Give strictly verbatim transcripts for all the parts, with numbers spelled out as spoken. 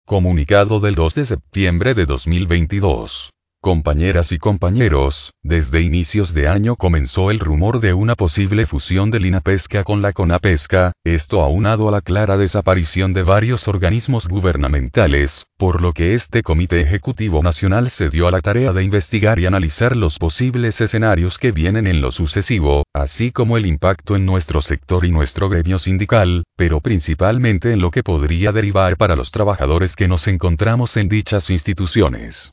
Comunicado del dos de septiembre de dos mil veintidós. Compañeras y compañeros, desde inicios de año comenzó el rumor de una posible fusión del INAPESCA con la CONAPESCA, esto aunado a la clara desaparición de varios organismos gubernamentales, por lo que este Comité Ejecutivo Nacional se dio a la tarea de investigar y analizar los posibles escenarios que vienen en lo sucesivo, así como el impacto en nuestro sector y nuestro gremio sindical, pero principalmente en lo que podría derivar para los trabajadores que nos encontramos en dichas instituciones.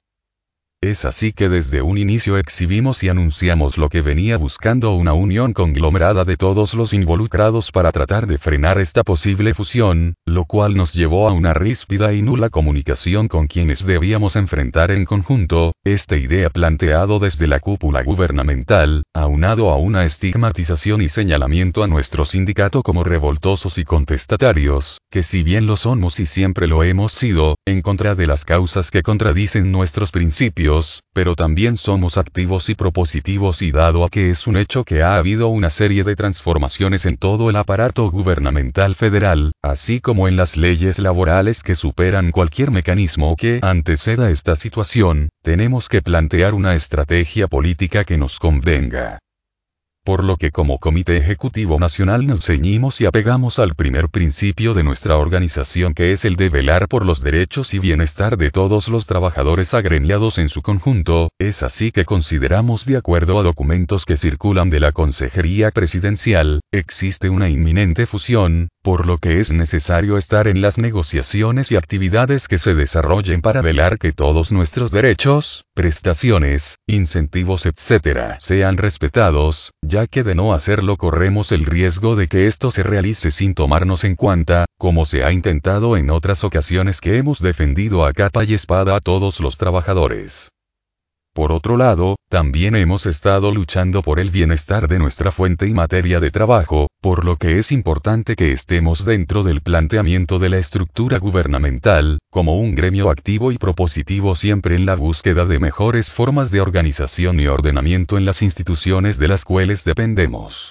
Es así que desde un inicio exhibimos y anunciamos lo que venía buscando una unión conglomerada de todos los involucrados para tratar de frenar esta posible fusión, lo cual nos llevó a una ríspida y nula comunicación con quienes debíamos enfrentar en conjunto, esta idea planteado desde la cúpula gubernamental, aunado a una estigmatización y señalamiento a nuestro sindicato como revoltosos y contestatarios, que si bien lo somos y siempre lo hemos sido, en contra de las causas que contradicen nuestros principios, pero también somos activos y propositivos y dado a que es un hecho que ha habido una serie de transformaciones en todo el aparato gubernamental federal, así como en las leyes laborales que superan cualquier mecanismo que anteceda esta situación, tenemos que plantear una estrategia política que nos convenga. Por lo que como Comité Ejecutivo Nacional nos ceñimos y apegamos al primer principio de nuestra organización, que es el de velar por los derechos y bienestar de todos los trabajadores agremiados en su conjunto. Es así que consideramos, de acuerdo a documentos que circulan de la Consejería Presidencial, existe una inminente fusión, por lo que es necesario estar en las negociaciones y actividades que se desarrollen para velar que todos nuestros derechos, prestaciones, incentivos, etcétera sean respetados, ya que de no hacerlo corremos el riesgo de que esto se realice sin tomarnos en cuenta, como se ha intentado en otras ocasiones que hemos defendido a capa y espada a todos los trabajadores. Por otro lado, también hemos estado luchando por el bienestar de nuestra fuente y materia de trabajo, por lo que es importante que estemos dentro del planteamiento de la estructura gubernamental, como un gremio activo y propositivo siempre en la búsqueda de mejores formas de organización y ordenamiento en las instituciones de las cuales dependemos.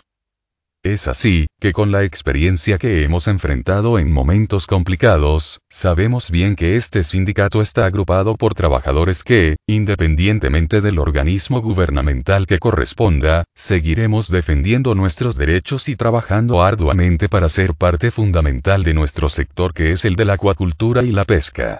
Es así, que con la experiencia que hemos enfrentado en momentos complicados, sabemos bien que este sindicato está agrupado por trabajadores que, independientemente del organismo gubernamental que corresponda, seguiremos defendiendo nuestros derechos y trabajando arduamente para ser parte fundamental de nuestro sector, que es el de la acuacultura y la pesca.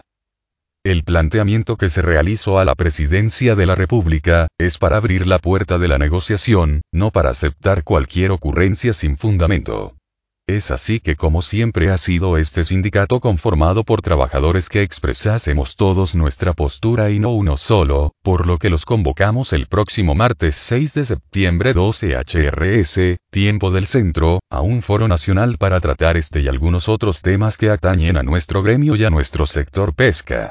El planteamiento que se realizó a la Presidencia de la República, es para abrir la puerta de la negociación, no para aceptar cualquier ocurrencia sin fundamento. Es así que, como siempre ha sido este sindicato conformado por trabajadores que expresásemos todos nuestra postura y no uno solo, por lo que los convocamos el próximo martes seis de septiembre doce horas, tiempo del centro, a un foro nacional para tratar este y algunos otros temas que atañen a nuestro gremio y a nuestro sector pesca.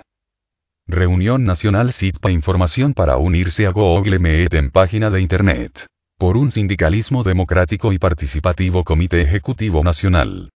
Reunión Nacional S I T P A. Información para unirse a Google Meet en página de Internet. Por un sindicalismo democrático y participativo. Comité Ejecutivo Nacional.